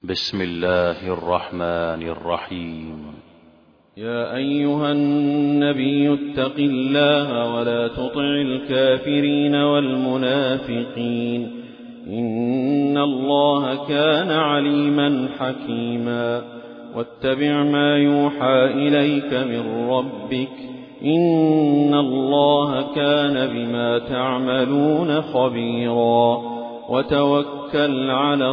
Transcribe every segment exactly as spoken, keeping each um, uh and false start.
بسم الله الرحمن الرحيم. يا أيها النبي اتق الله ولا تطع الكافرين والمنافقين إن الله كان عليما حكيما. واتبع ما يوحى إليك من ربك إن الله كان بما تعملون خبيرا. وتوكل على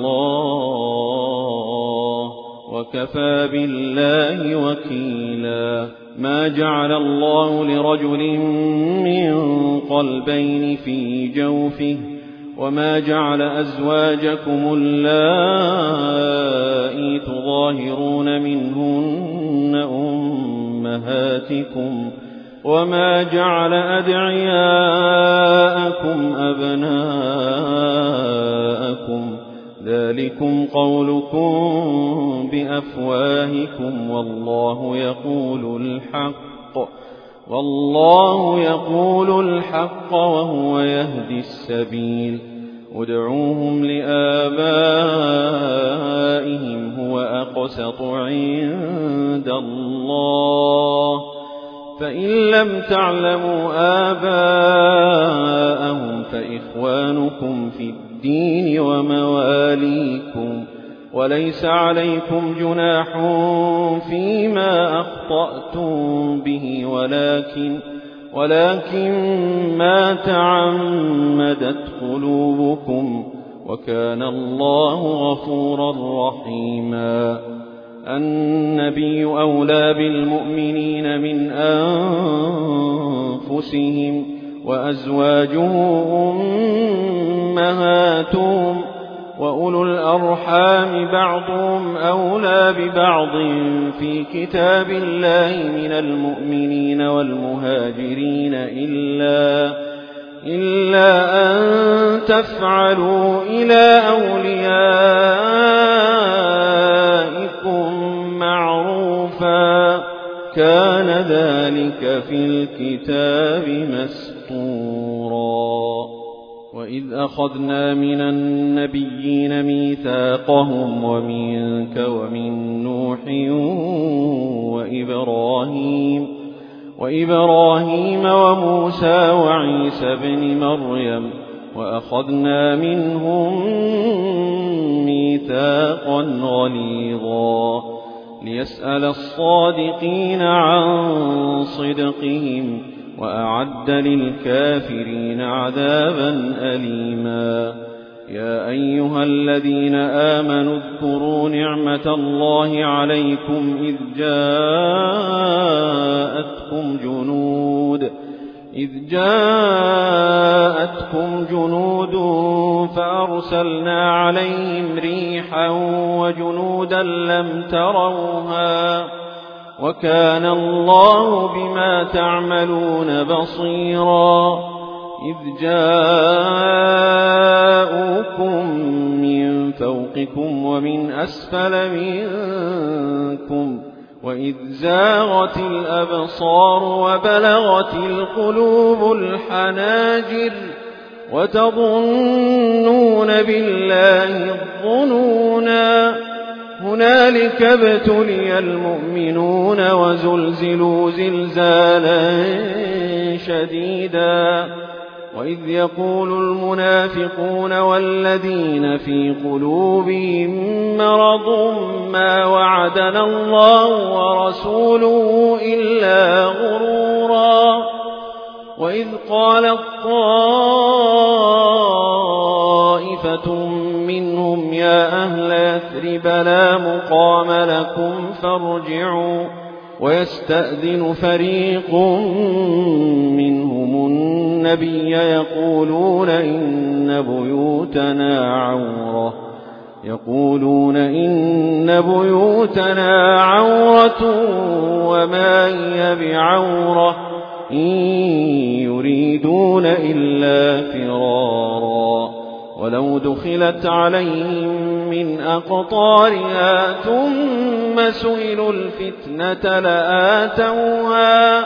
الله وكفى بالله وكيلا. ما جعل الله لرجل من قلبين في جوفه وما جعل أزواجكم اللائي تظاهرون منهن أمهاتكم وما جعل أدعياءكم أبناءكم ذلكم قولكم بأفواهكم والله يقول الحق والله يقول الحق وهو يهدي السبيل. ادعوهم لآبائهم هو أقسط عند الله فإن لم تعلموا آباءهم فإخوانكم في الدين ومواليكم وليس عليكم جناح فيما أخطأتم به ولكن ولكن ما تعمدت قلوبكم وكان الله غفورا رحيما. النبي أولى بالمؤمنين من أنفسهم وأزواجه أمهاتهم وأولو الأرحام بعضهم أولى ببعض في كتاب الله من المؤمنين والمهاجرين إلا إلا أن تفعلوا إلى أوليائكم معروفا كان ذلك في الكتاب مسطورا. وإذ أخذنا من النبيين ميثاقهم ومنك ومن نوح وإبراهيم وإبراهيم وموسى وعيسى بن مريم وأخذنا منهم ميثاقا غليظا ليسأل الصادقين عن صدقهم وأعد للكافرين عذابا أليما. يا أيها الذين آمنوا اذكروا نعمة الله عليكم إذ جاءتكم جنود إذ جاءتكم جنود فأرسلنا عليهم ريحا وجنودا لم تروها وكان الله بما تعملون بصيرا. إذ جاءوكم من فوقكم ومن أسفل منكم وإذ زاغت الأبصار وبلغت القلوب الحناجر وتظنون بالله الظنونا. هنالك ابتلي المؤمنون وزلزلوا زلزالا شديدا. وإذ يقول المنافقون والذين في قلوبهم مرض ما وعدنا الله ورسوله إلا غرورا. وإذ قالت طائفة منهم يا أهل يثرب لا مقام لكم فارجعوا ويستأذن فريق منهم النبي يقولون إن بيوتنا عورة يقولون إن بيوتنا عورة وما هي بعورة إن يريدون إلا فرارا. ولو دخلت عليهم من أقطارها ثم سئلوا الفتنة لآتوها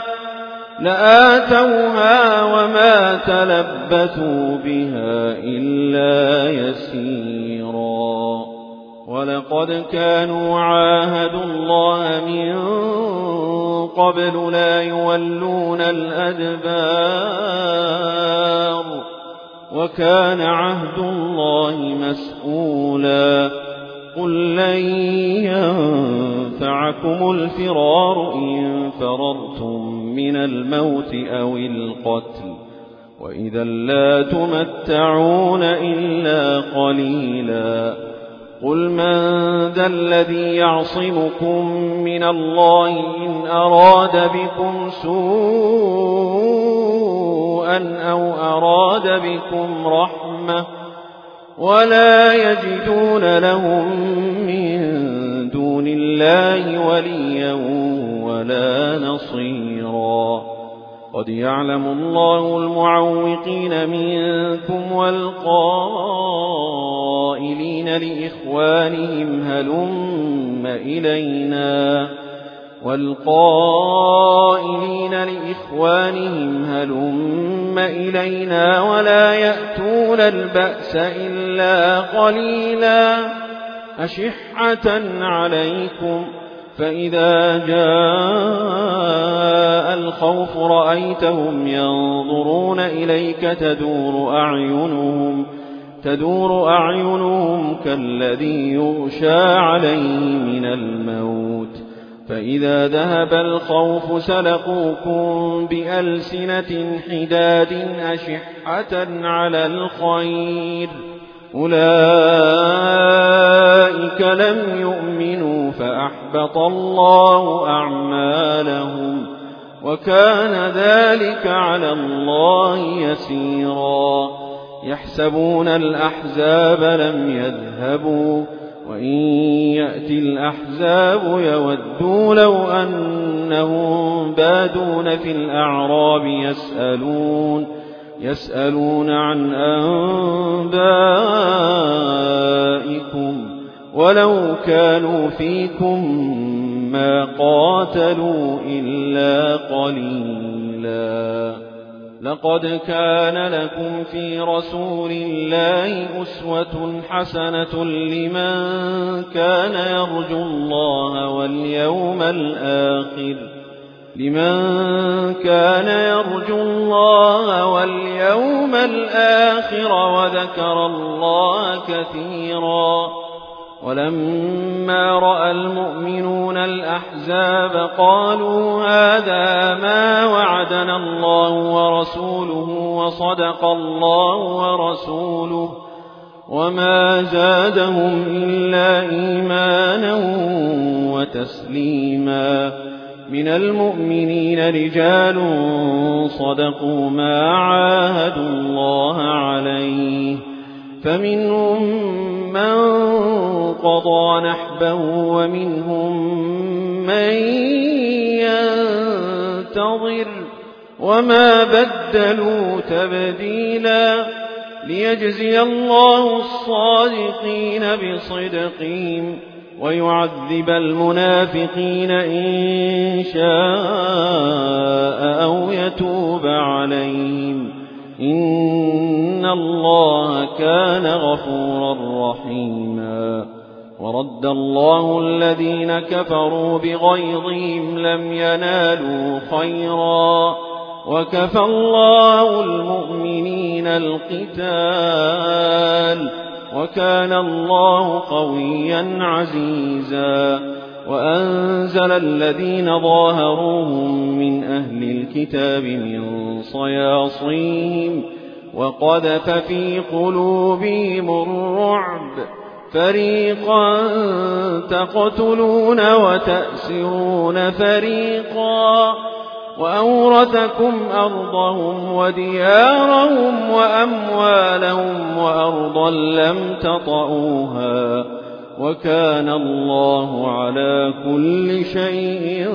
لآتوها وما تلبثوا بها إلا يسيرا. ولقد كانوا عاهدوا الله من قبل لا يولون الأدبار وكان عهد الله مسؤولا قل لن ينفعكم الفرار إن فررتم من الموت أو القتل وإذا لا تمتعون إلا قليلا قل من ذا الذي يعصمكم من الله إن أراد بكم سوءا أو أراد بكم رحمة ولا يجدون لهم من دون الله وليا ولا نصيرا قد يعلم الله المعوقين منكم والقائلين لإخوانهم هلم إلينا والقائلين لإخوانهم هلم إلينا ولا يأتون البأس إلا قليلا أشحة عليكم فإذا جاء الخوف رأيتهم ينظرون إليك تدور أعينهم تدور أعينهم كالذي يغشى عليه من الموت فإذا ذهب الخوف سلقوكم بألسنة حداد أشحة على الخير أولئك لم يؤمنوا فأحبط الله أعمالهم وكان ذلك على الله يسيرا يحسبون الأحزاب لم يذهبوا وإن يأتي الأحزاب يودوا لو أنهم بادون في الأعراب يسألون يسألون عن أنبائكم ولو كانوا فيكم ما قاتلوا إلا قليلا لقد كان لكم في رسول الله أسوة حسنة لمن كان يرجو الله واليوم الآخر لمن كان يرجو الله واليوم الآخر وذكر الله كثيرا ولما رأى المؤمنون الأحزاب قالوا هذا ما وعدنا الله ورسوله وصدق الله ورسوله وما زادهم إلا إيمانا وتسليما من المؤمنين رجال صدقوا ما عاهدوا الله عليه فمنهم من قضى نحبه ومنهم من ينتظر وما بدلوا تبديلا ليجزي الله الصادقين بصدقهم ويعذب المنافقين إن شاء أو يتوب عليهم إن الله كان غفورا رحيما ورد الله الذين كفروا بغيظهم لم ينالوا خيرا وكفى الله المؤمنين القتال وكان الله قويا عزيزا وأنزل الذين ظاهروهم من أهل الكتاب من صياصيهم وقذف في قلوبهم الرعب فريقا تقتلون وتأسرون فريقا وأورثكم أرضهم وديارهم وأموالهم وأرضا لم تطئوها وكان الله على كل شيء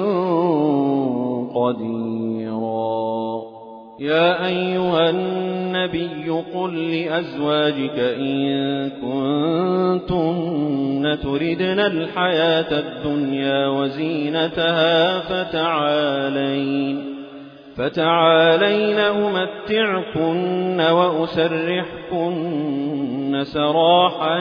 قديرا يا أيها النبي قل لأزواجك إن كنتن تردن الحياة الدنيا وزينتها فتعالين فتعالين أمتعكن وأسرحكن سراحا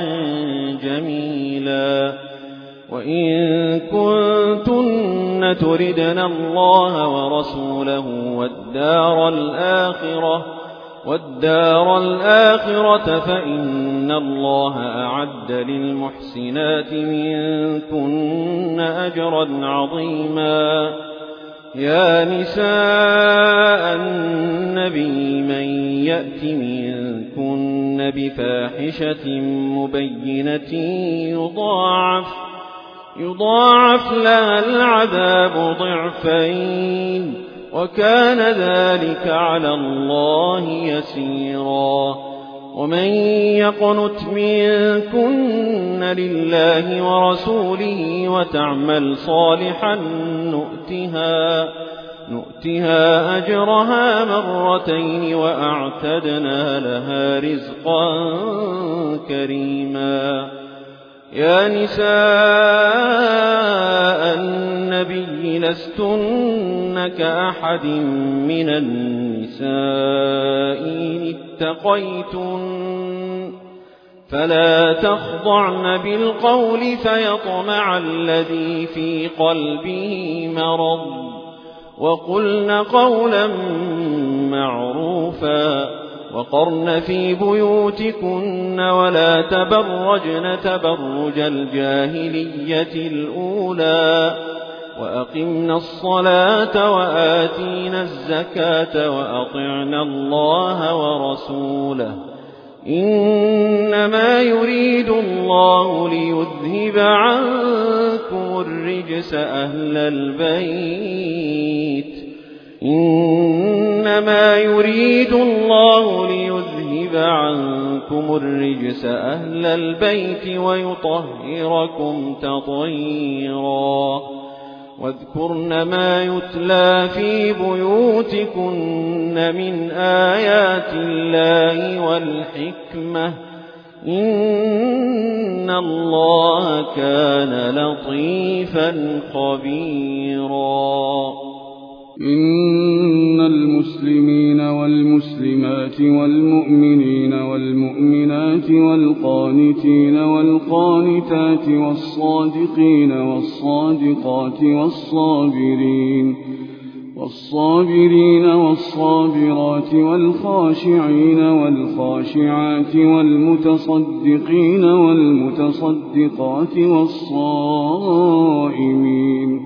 جميلا وإن كنتن تردن الله ورسوله والدار الآخرة والدار الآخرة فإن الله أعد للمحسنات منكن أجرا عظيما. يا نساء النبي من يأت منكن بفاحشة مبينة يضاعف يضاعف لها العذاب ضعفين وكان ذلك على الله يسيرا. ومن يقنت منكن لله ورسوله وتعمل صالحا نؤتها نؤتها أجرها مرتين وأعتدنا لها رزقا كريما. يا نساء النبي لستن كأحد من النساء إن اتقيتن فلا تخضعن بالقول فيطمع الذي في قلبه مرض وقلن قولا معروفا وقرن في بيوتكن ولا تبرجن تبرج الجاهلية الأولى وأقمن الصلاة وآتينا الزكاة وأطعنا الله ورسوله إنما يريد الله ليذهب عنكم الرجس أهل البيت إنما يريد الله ليذهب عنكم الرجس أهل البيت ويطهركم تطهيرا. واذكرن ما يتلى في بيوتكن من آيات الله والحكمة إن الله كان لطيفا خبيرا. إن المسلمين والمسلمات والمؤمنين والمؤمنات والقانتين والقانتات والصادقين والصادقات والصابرين والصابرين والصابرات والخاشعين والخاشعات والمتصدقين والمتصدقات والصائمين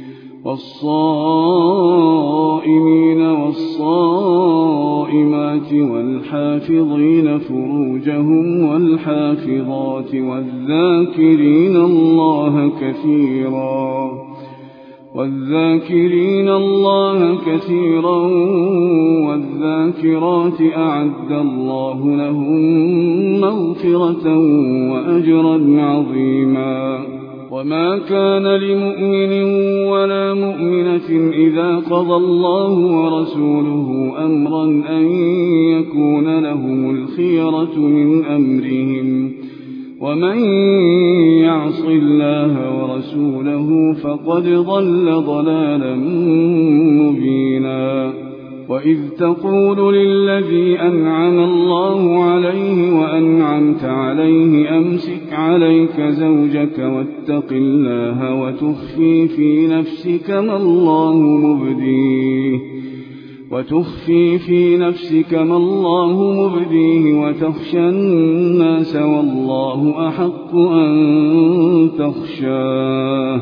والصائمين والصائمات والحافظين فروجهم والحافظات والذاكرين الله كثيرا والذاكرين الله كثيرا والذاكرات أعد الله لهم مغفرة وأجرا عظيما. وما كان لمؤمن ولا مؤمنة إذا قضى الله ورسوله أمرا أن يكون لهم الخيرة من أمرهم ومن يعص الله ورسوله فقد ضل ضلالا مبينا. وإذ تقول للذي أنعم الله عليه وأنعمت عليه أمسك عليك زوجك واتق الله وتخفي في نفسك ما الله مبديه وتخفي في نفسك ما الله مبديه وتخشى الناس والله أحق أن تخشاه.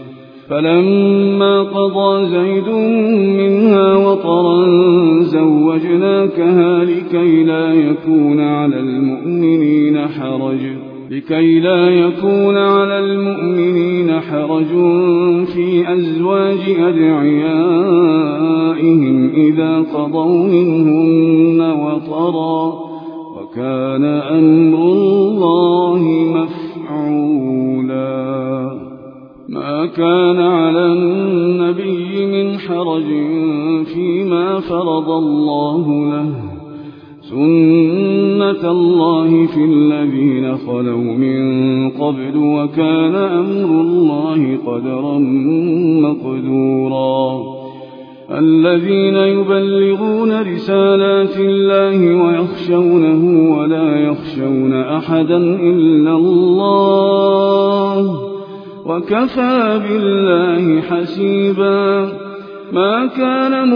فلما قضى زيد منها وطرا زوجناكها لكي لا يكون على المؤمنين حرج لكي لا يكون على المؤمنين حرج في أزواج أدعيائهم إذا قضوا منهن وطرا وكان أمر الله مفعولا. ما كان على النبي من حرج فيما فرض الله له سنة الله في الذين خلوا من قبل وكان أمر الله قدرا مقدورا. الذين يبلغون رسالات الله ويخشونه ولا يخشون أحدا إلا الله وكفى بالله حسيبا ما كان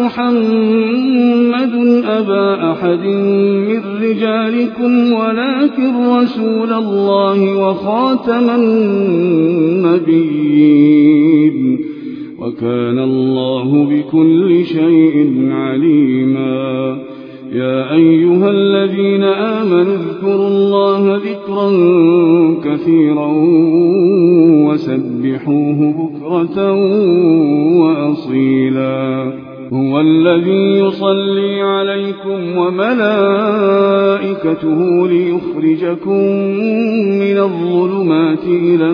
محمد أبا أحد من رجالكم ولكن رسول الله وخاتم النبيين وكان الله بكل شيء عليما يا أيها الذين آمنوا اذكروا الله ذكرا كثيرا وسبحوه بكرة وأصيلا هو الذي يصلي عليكم وملائكته ليخرجكم من الظلمات إلى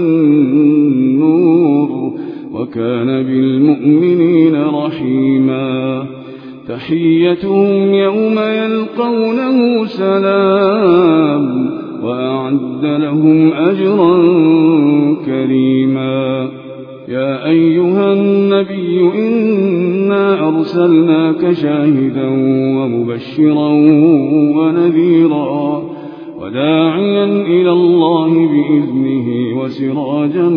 النور وكان بالمؤمنين رحيما تحيتهم يوم يلقونه سلام وأعد لهم أجرا كريما يا أيها النبي إنا أرسلناك شاهدا ومبشرا ونذيرا وداعيا إلى الله بإذنه وسراجا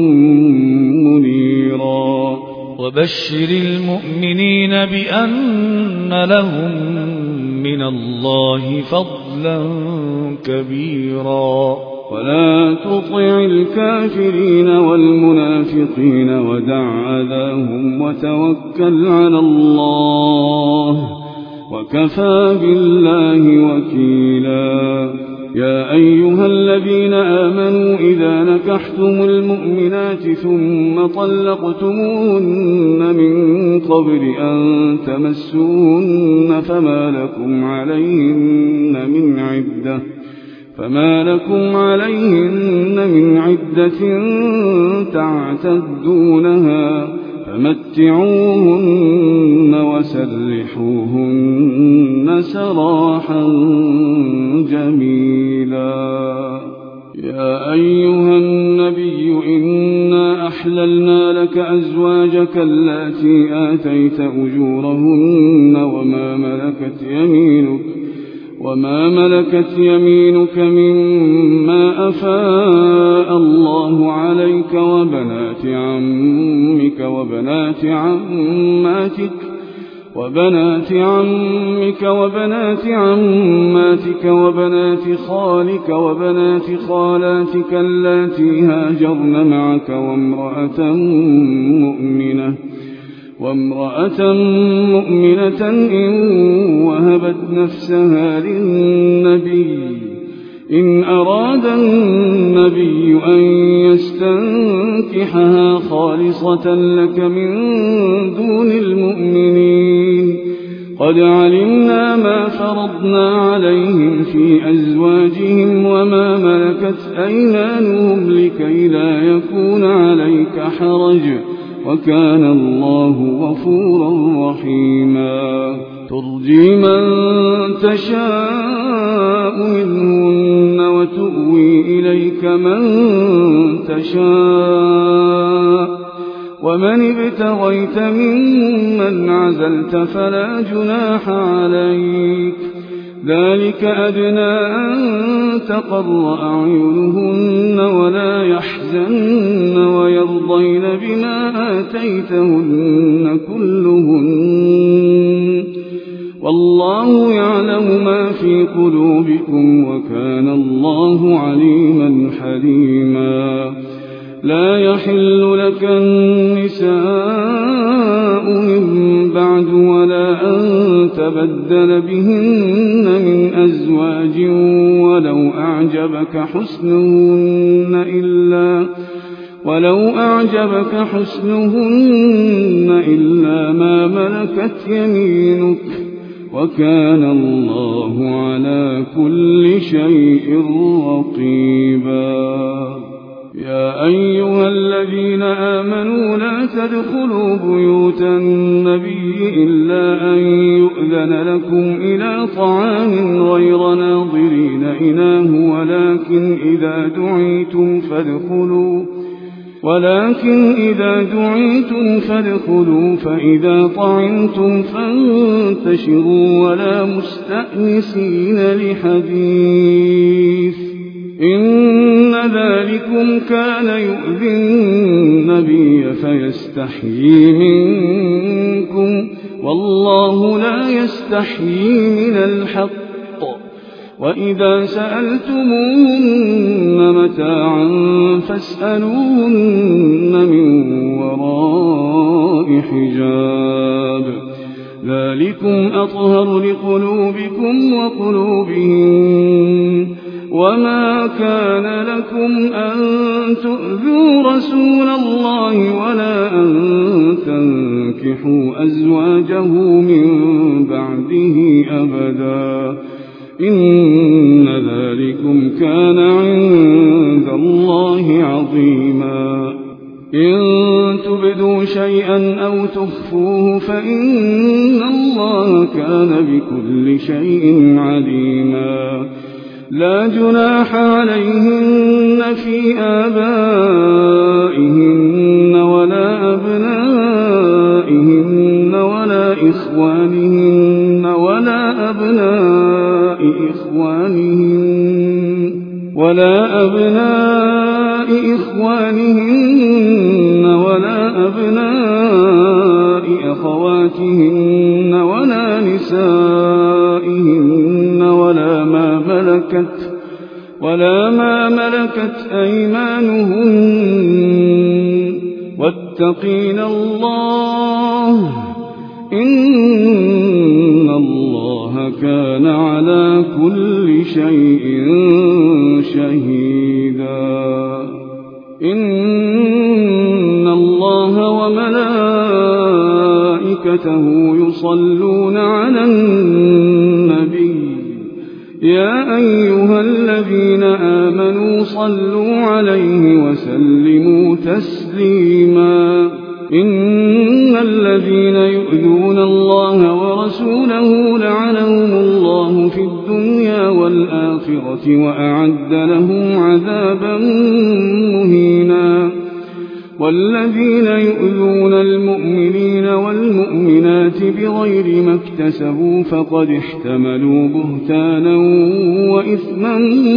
منيرا وبشر المؤمنين بأن لهم من الله فضلا كبيرا ولا تطع الكافرين والمنافقين ودع أذاهم وتوكل على الله وكفى بالله وكيلا يا أيها الذين آمنوا إذا نكحتم المؤمنات ثم طلقتموهن من قبل أن تمسوهن فما لكم عليهن من عدة فما لكم عليهن من عدة تعتدونها فمتعوهن وسرحوهن سراحا جميلا يا أيها النبي إنا أحللنا لك أزواجك اللاتي آتيت أجورهن وما ملكت يمينك وما ملكت يمينك مما أفاء الله عليك وبنات عمك وبنات عماتك وبنات عمك وبنات عماتك وبنات خالك وبنات خالاتك اللاتي هاجرن معك وامرأة مؤمنة وامرأة مؤمنة إن وهبت نفسها للنبي إن أراد النبي أن يستنكحها خالصة لك من دون المؤمنين قد علمنا ما فرضنا عليهم في أزواجهم وما ملكت أيمانهم لكي لا يكون عليك حرج وكان الله غفورا رحيما ترجي من تشاء منهن وتؤوي إليك من تشاء ومن ابتغيت ممن عزلت فلا جناح عليك ذلك أدنى أن تقر أعينهن ولا يحزن ويرضين بما آتيتهن كلهن والله يعلم ما في قلوبكم وكان الله عليما حليما لا يحل لك النساء من بعد ولا أن تبدل بهن من أزواج ولو أعجبك حسنهن إلا ولو أعجبك حسنهن إلا ما ملكت يمينك وكان الله على كل شيء رقيبا يا أيها الذين آمنوا لا تدخلوا بيوت النبي إلا أن يؤذن لكم إلى طعام غير ناظرين إناه ولكن إذا دعيتم فادخلوا ولكن إذا دعيتم فادخلوا فإذا طعمتم فانتشروا ولا مستأنسين لحديث إن ذلكم كان يؤذي النبي فيستحيي منكم والله لا يستحيي من الحق وإذا سألتموهن متاعا فاسألوهن من وراء حجاب ذلكم أطهر لقلوبكم وقلوبهم وما كان لكم أن تؤذوا رسول الله ولا أن تنكحوا أزواجه من بعده أبدا إن ذلكم كان عند الله عظيما إن تبدوا شيئا أو تخفوه فإن الله كان بكل شيء عليما لا جناح عليهن في آبائهن ولا أبنائهن ولا إخوانهن ولا أبناء إخوانهن ولا أبناء إخوانهن ولا أبناء أخواتهن ولا نسائهن ولا ما ملكت ولا ما ملكت أيمانهن واتقين الله إن الله كان على كل شيء شهيدا إن الله وملائكته يصلون على النبي يا أيها الذين آمنوا صلوا عليه وسلموا تسليما إن الذين يؤذون الله ورسوله لعنهم الله في الدنيا والآخرة وأعد لهم عذابا مهينا والذين يؤذون المؤمنين والمؤمنات بغير ما اكتسبوا فقد احتملوا بهتانا وإثما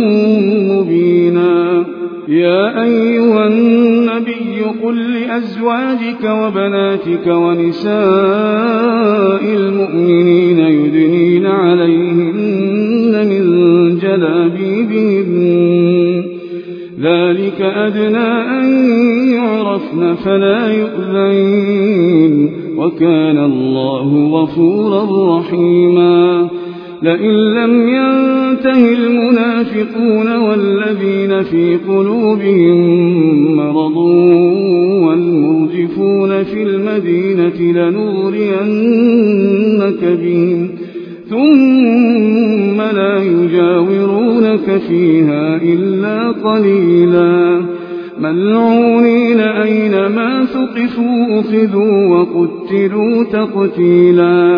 مبينا يا أيها النبي قل لأزواجك وبناتك ونساء المؤمنين يدنين عليهن من جلابيبهن ذلك أدنى أن يعرفن فلا يؤذين وكان الله غفورا رحيما لئن لم ينته المنافقون والذين في قلوبهم مرض والمرجفون في المدينة لنغرينك بهم ثم لا يجاورونك فيها إلا قليلا ملعونين أينما ثقفوا أخذوا وقتلوا تقتيلا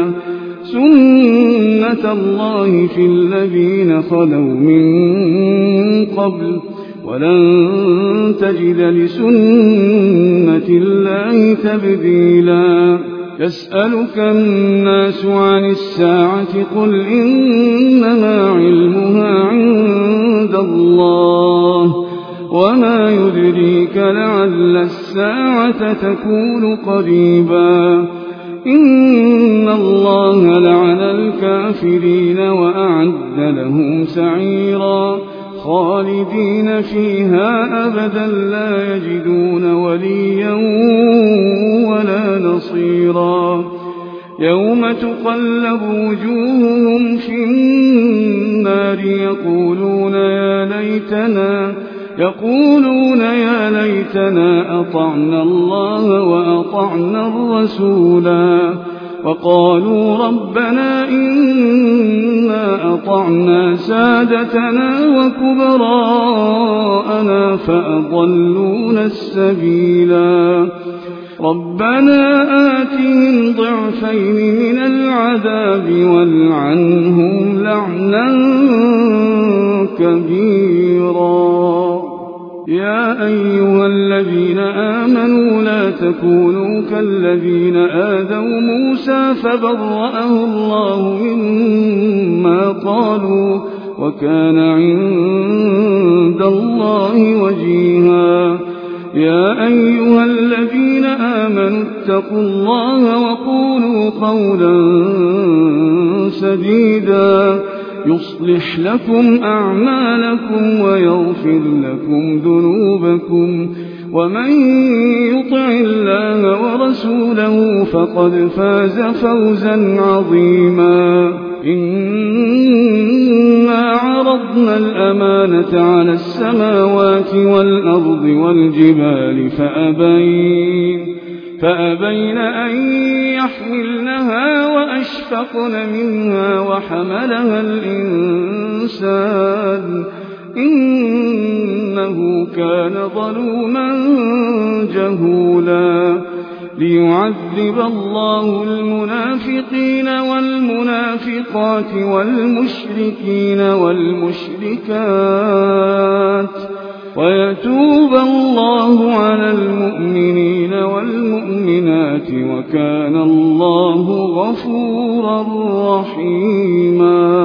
سنة الله في الذين خلوا من قبل ولن تجد لسنة الله تبديلا يسألك الناس عن الساعة قل إنما علمها عند الله وما يدريك لعل الساعة تكون قريبا إن الله لعن الكافرين وأعد لهم سعيرا خالدين فيها أبدا لا يجدون وليا ولا نصيرا يوم تقلب وجوههم في النار يقولون يا ليتنا يقولون يا ليتنا أطعنا الله وأطعنا الرسولا وقالوا ربنا إنا أطعنا سادتنا وكبراءنا فأضلونا السبيلا ربنا آتهم ضعفين من العذاب والعنهم لعنا كبيرا يا أيها الذين آمنوا لا تكونوا كالذين آذوا موسى فبرأه الله مما قالوا وكان عند الله وجيها يا أيها الذين آمنوا اتقوا الله وقولوا قولا سديدا يصلح لكم أعمالكم ويغفر لكم ذنوبكم ومن يطع الله ورسوله فقد فاز فوزا عظيما إنا عرضنا الأمانة على السماوات والأرض والجبال فأبين فأبين أن يحملنها وأشفقن منها وحملها الإنسان إنه كان ظلوما جهولا ليعذب الله المنافقين والمنافقات والمشركين والمشركات ويتوب الله على المؤمنين والمؤمنات وكان الله غفورا رحيما